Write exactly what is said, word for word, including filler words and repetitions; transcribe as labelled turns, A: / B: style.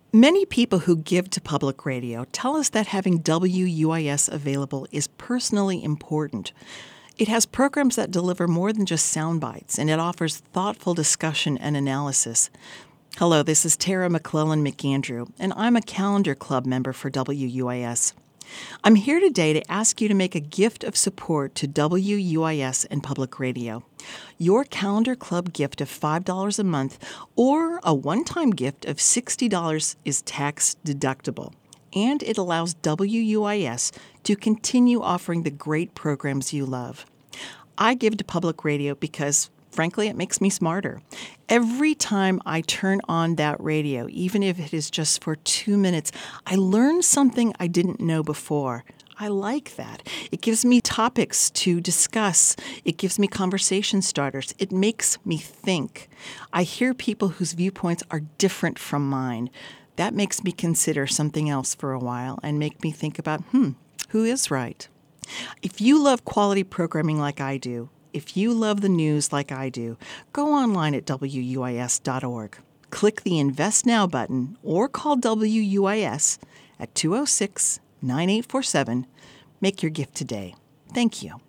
A: Many people who give to public radio tell us that having W U I S available is personally important. It has programs that deliver more than just sound bites, and it offers thoughtful discussion and analysis. Hello, this is Tara McClellan McAndrew, and I'm a Calendar Club member for W U I S. I'm here today to ask you to make a gift of support to W U I S and public radio. Your Calendar Club gift of five dollars a month or a one-time gift of sixty dollars is tax deductible, and it allows W U I S to continue offering the great programs you love. I give to public radio because, frankly, it makes me smarter. Every time I turn on that radio, even if it is just for two minutes, I learn something I didn't know before. I like that. It gives me topics to discuss. It gives me conversation starters. It makes me think. I hear people whose viewpoints are different from mine. That makes me consider something else for a while and make me think about, hmm, who is right? If you love quality programming like I do, if you love the news like I do, go online at W U I S dot org. Click the Invest Now button or call W U I S at two oh six, nine eight four seven. Make your gift today. Thank you.